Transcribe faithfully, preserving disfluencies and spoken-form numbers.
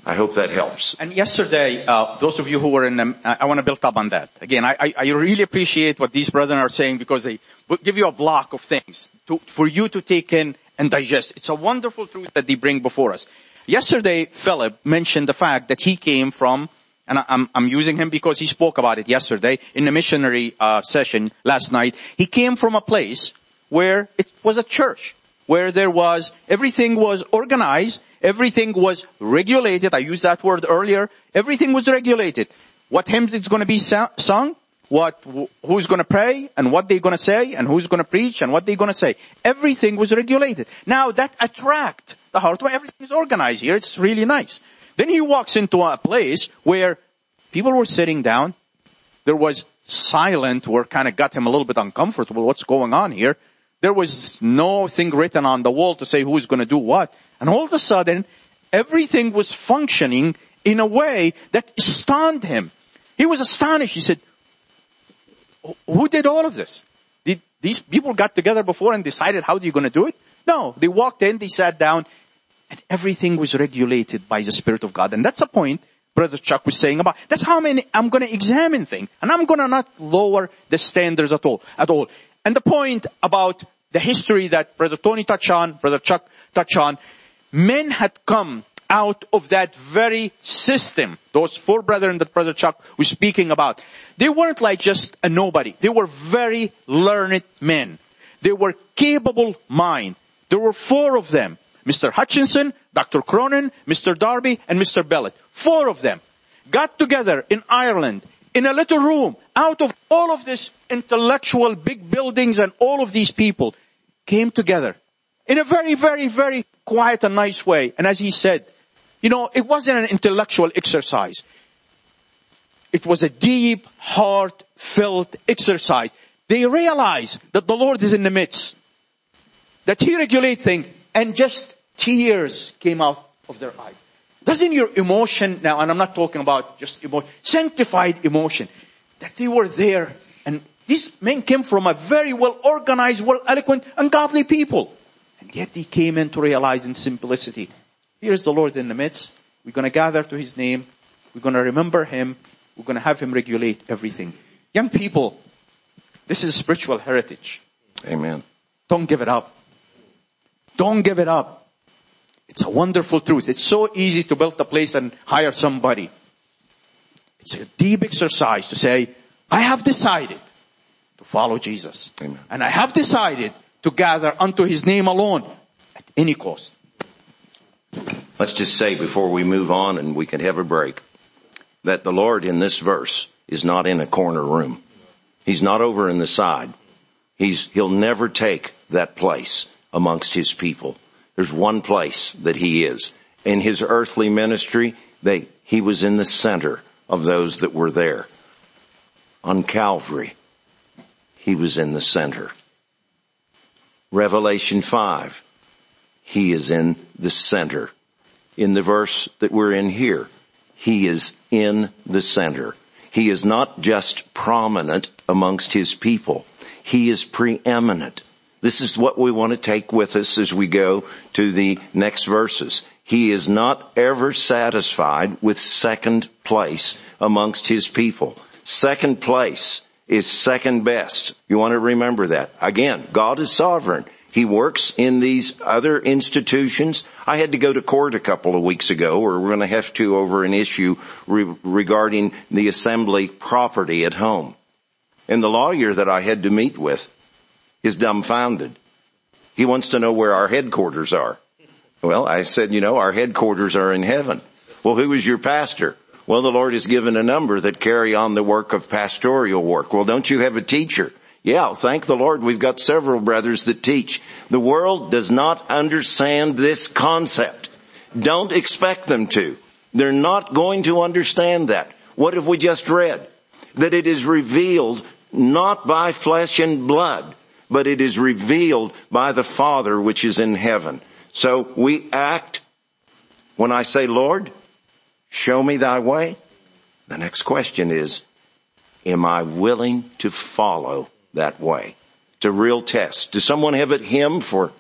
I hope that helps. And yesterday, uh, those of you who were in them, I, I want to build up on that. Again, I, I, I really appreciate what these brethren are saying because they will give you a block of things to, for you to take in and digest. It's a wonderful truth that they bring before us. Yesterday, Philip mentioned the fact that he came from, and I'm, I'm using him because he spoke about it yesterday in the missionary uh, session last night. He came from a place where it was a church, where there was, everything was organized, everything was regulated. I used that word earlier. Everything was regulated. What hymns is going to be sung, what, who's going to pray, and what they're going to say, and who's going to preach, and what they're going to say. Everything was regulated. Now that attract the heart. Everything is organized here. It's really nice. Then he walks into a place where people were sitting down. There was silent, where kind of got him a little bit uncomfortable. What's going on here? There was nothing written on the wall to say who's going to do what. And all of a sudden, everything was functioning in a way that stunned him. He was astonished. He said, who did all of this? Did these people got together before and decided how they're going to do it? No, they walked in, they sat down, and everything was regulated by the Spirit of God. And that's the point Brother Chuck was saying about. That's how many, I'm going to examine things. And I'm going to not lower the standards at all, at all. And the point about the history that Brother Tony touched on, Brother Chuck touched on, men had come out of that very system. Those four brethren that Brother Chuck was speaking about. They weren't like just a nobody. They were very learned men. They were capable mind. There were four of them. Mister Hutchinson, Doctor Cronin, Mister Darby, and Mister Bellet. Four of them got together in Ireland in a little room. Out of all of this intellectual big buildings and all of these people came together in a very, very, very quiet and nice way. And as he said, you know, it wasn't an intellectual exercise. It was a deep, heart-filled exercise. They realized that the Lord is in the midst, that He regulates things, and just tears came out of their eyes. Doesn't your emotion now, and I'm not talking about just emotion, sanctified emotion, that they were there, and these men came from a very well-organized, well-eloquent, and godly people. And yet they came in to realize in simplicity, here's the Lord in the midst. We're going to gather to His name. We're going to remember Him. We're going to have Him regulate everything. Young people, this is spiritual heritage. Amen. Don't give it up. Don't give it up. It's a wonderful truth. It's so easy to build a place and hire somebody. It's a deep exercise to say, I have decided to follow Jesus. Amen. And I have decided to gather unto His name alone at any cost. Let's just say before we move on and we can have a break, that the Lord in this verse is not in a corner room. He's not over in the side. He's, He'll never take that place amongst His people. There's one place that He is. In His earthly ministry, they, He was in the center of those that were there. On Calvary, He was in the center. Revelation five, He is in the center. In the verse that we're in here, He is in the center. He is not just prominent amongst His people. He is preeminent. This is what we want to take with us as we go to the next verses. He is not ever satisfied with second place amongst His people. Second place is second best. You want to remember that. Again, God is sovereign. He works in these other institutions. I had to go to court a couple of weeks ago, or we're going to have to over an issue re- regarding the assembly property at home. And the lawyer that I had to meet with is dumbfounded. He wants to know where our headquarters are. Well, I said, you know, our headquarters are in heaven. Well, who is your pastor? Well, the Lord has given a number that carry on the work of pastoral work. Well, don't you have a teacher? Yeah, thank the Lord. We've got several brothers that teach. The world does not understand this concept. Don't expect them to. They're not going to understand that. What have we just read? That it is revealed not by flesh and blood, but it is revealed by the Father which is in heaven. So we act when I say, Lord, show me thy way. The next question is, am I willing to follow that way? It's a real test. Does someone have a hymn for